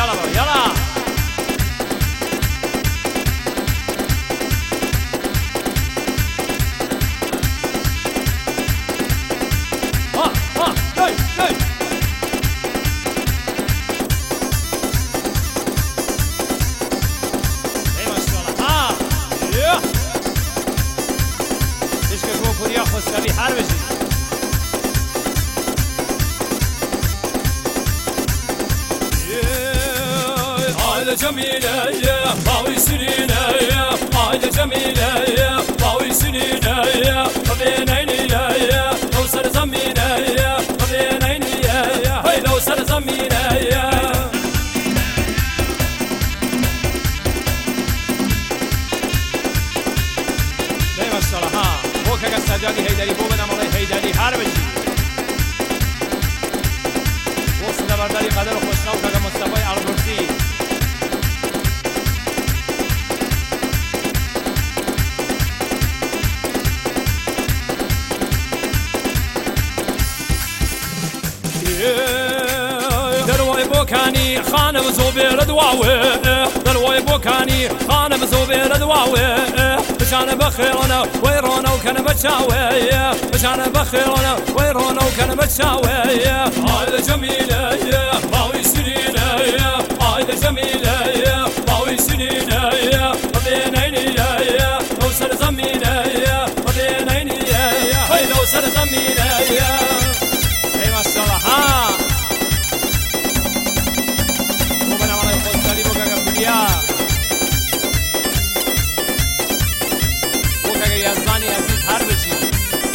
يلا بابا يلا. خسروی هر بشید عایله جمیله باوی سرینه عایله جمیله باوی سرینه ببینینیه لو سر زمینه ببینینیه هی لو سر زمینه که سجادی هیدری بو بدم آقای هیدری هر بشی و صدابرداری قدر و خوشنو که مصطفی البرسی دروای بوکانی خانم زوبیر دواوه دروای بوکانی خانم زوبیر دواوه بشان بخيرنا ويرونا وكان بتشاوي بشان بخيرنا ويرونا وكان بتشاوي عايدة جميلة باوي سنينة عايدة جميلة باوي سنينة بين عيني لو سر زمينة بين عيني هاي لو سر زمينة اي ما شاء الله ها وبنا ما يخوض سالي بوكا قبليا یزدانی عزیز هر بشید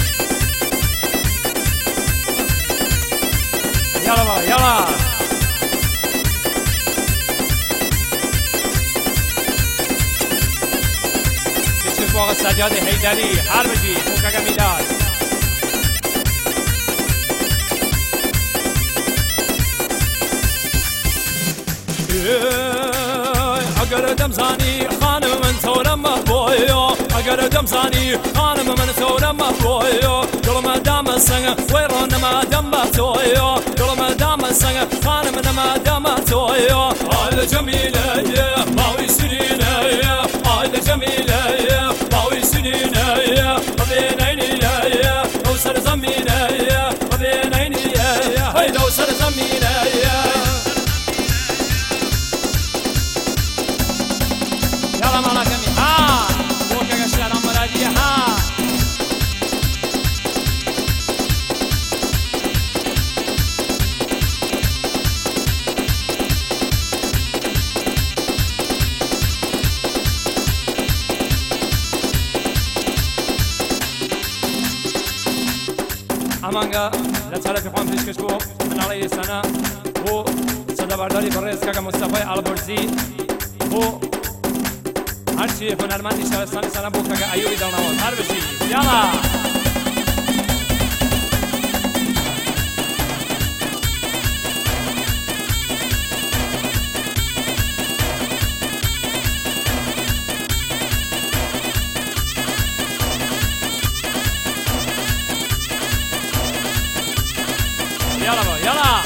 یالا با یالا کشف باغ سجاد هیدری هر بشید موکاگا میلاد اگر دمزانی خانم من تورم بویو اگر دمزانی خانم من تورم بویو دلم دام سنگ ویرون ما دم تویو دلم دام سنگ خانم نما دم تویو عایله جمیله باوی سرینه عایله جمیله باوی سرینه ببین عینیه لو سر زمینه ببین عینیه هی لو سر زمینه يلا مانا كمي ها بوكا قشتر مرادية ها امانگا لطالة في خوان پیشکش بو من علیه سنه و صدابرداری برای اسکاق مصطفی البرزی و هرچی هنرمندی شهرستانی سنه بو که ایوبی دلنواز هر بشی یالا یالا با یالا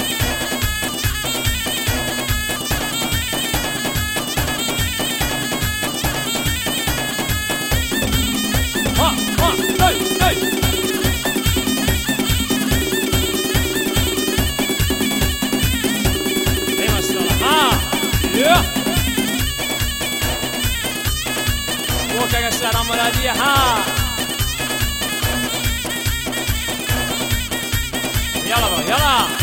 موكا قشتر مرادية ها يلا با يلا